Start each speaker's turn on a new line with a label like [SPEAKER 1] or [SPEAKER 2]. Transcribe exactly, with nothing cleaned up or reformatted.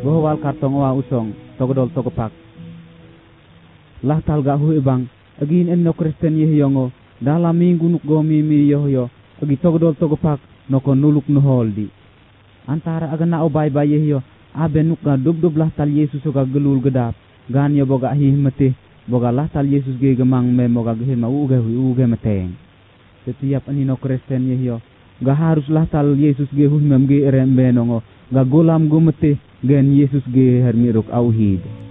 [SPEAKER 1] bohwal kartong wa usong togodol togopak lahtal ga hu ibang agin enno Kristen yehyongo dalam minggu nuk gomi mi yohyo agi togodol togopak noko nuluk no holdi antara agana obay bay yehyo abe nuk ga dub dub lahtal Yesus ga gelul gedap gan yo boga himete boga lahtal Yesus ge gemang me moga ge ma uge uge meteng setiap anino Kristen yehyo ga harus lahtal Yesus ge hu mem ge rembe nongo ga golam gumete gen Yesus ge hermiruk auhid